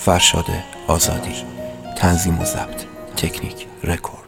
فرشاد آزادی. تنظیم و ضبط تکنیک رکورد.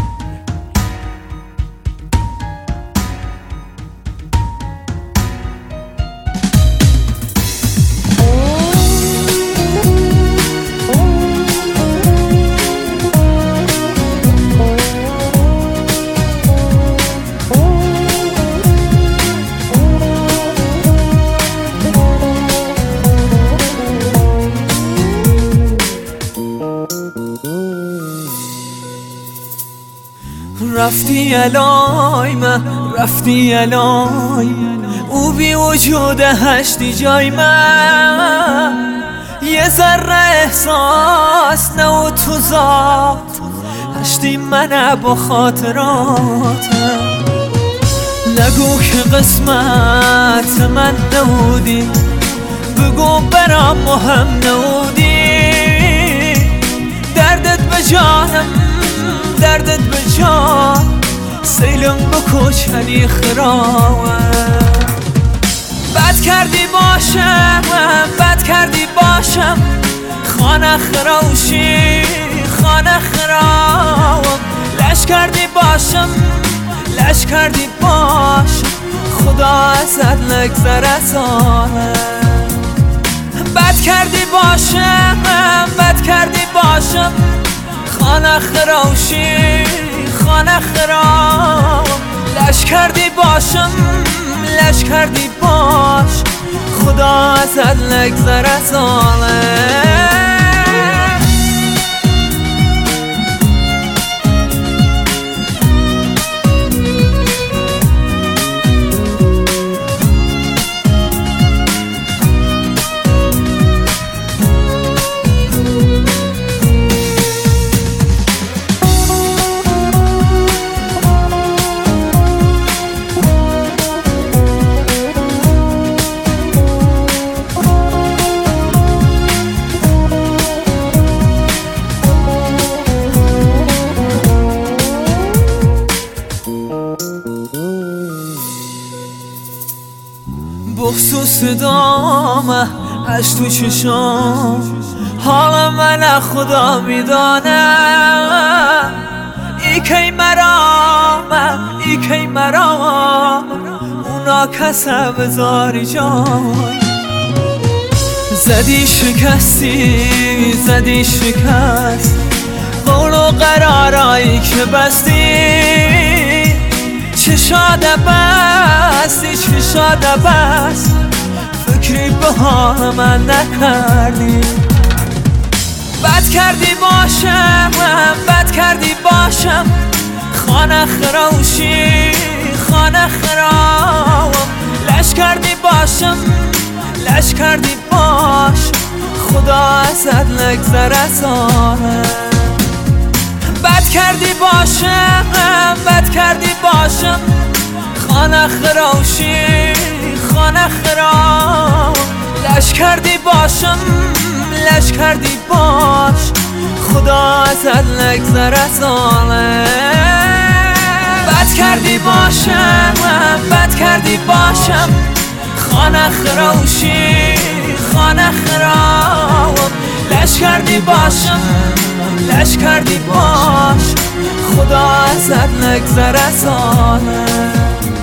رفتی علای من، رفتی علای او بی وجود هشتی جای من. یه ذره احساس نه و تو ذات هشتی من با خاطراتم. نگو که قسمت من نبودی، بگو برام مهم نبودی. دردت به جانم، دردت به جان سیلم بکش علی خراوه. بد کردی باشم، بد کردی باشم خانه خراوشی، خانه خراوم. لش کردی باشم، لش کردی باشم خدا ازت نگذره ساله. بد کردی باشم، بد کردی باشم خانه خراوشی، خانه خرام. لش کردی باشم، لش کردی باش خدا ازت نگذره ساله. بخصوص دامه اش تو چشام حال من خدا میدانه. ای کی مرام، ای کی مرام اونا کسه بذاری جای. زدی شکستی، زدی شکست قول و قرارایی که بستی. چشاده بستی، چشاده بست فکری به حال من نکردی. بد کردی باشم، بد کردی باشم خانه خراوشی، خانه خراوم. لش کردی باشم، لش کردی باش خدا ازت نگذره ساله. بد کردی باشم، بد کردی باشم خانه خراوشی، خانه خرام. لش کردی باشم، لش کردی باش خدا ازت نگذره ساله. بد کردی باشم، بد کردی باشم خانه خراوشی، خانه خرام. لش کردی باشم، لش کردی باش خدا ازت نگذره ساله.